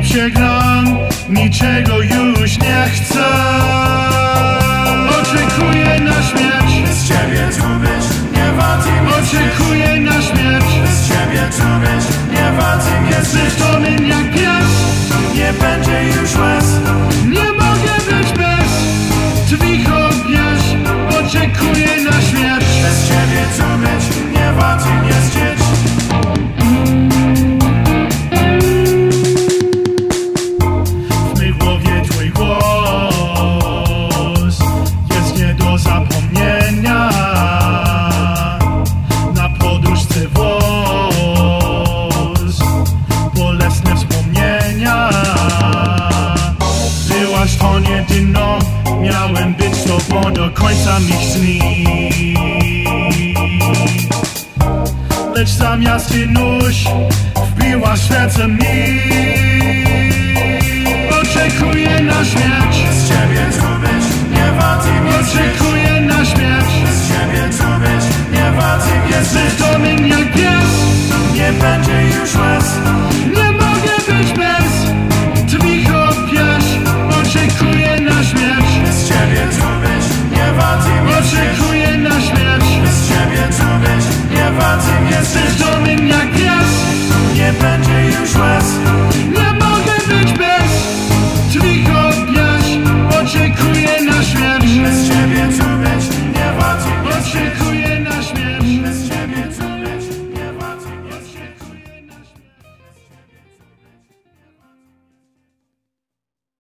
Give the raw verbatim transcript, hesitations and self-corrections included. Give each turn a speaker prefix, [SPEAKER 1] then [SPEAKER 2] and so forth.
[SPEAKER 1] życie gram, niczego już nie chcę. Oczekuję na śmierć,
[SPEAKER 2] bez ciebie tu być, nie warto mi
[SPEAKER 1] oczekuję na śmierć,
[SPEAKER 2] bez ciebie tu być, nie warto mi jest żyć.
[SPEAKER 1] Zmęczony jak pies,
[SPEAKER 2] Nie będzie już łez,
[SPEAKER 1] nie mogę być bez Twych objaźń. Oczekuję na śmierć,
[SPEAKER 2] bez ciebie tu być, nie warto mi jest żyć.
[SPEAKER 1] w mej głowie Twój głos jest nie do zapomnienia. Na poduszce włos, bolesne wspomnienia. Byłaś to jedyną, miałem być z Tobą do końca mych dni. Lecz zamiast Ty nóż wbiłaś w serce mi. Oczekuję na śmierć,
[SPEAKER 2] Bez ciebie tu być, nie warto mi jest żyć.
[SPEAKER 1] oczekuję na śmierć,
[SPEAKER 2] Bez ciebie tu być, nie warto mi jest żyć.
[SPEAKER 1] Zmęczony jak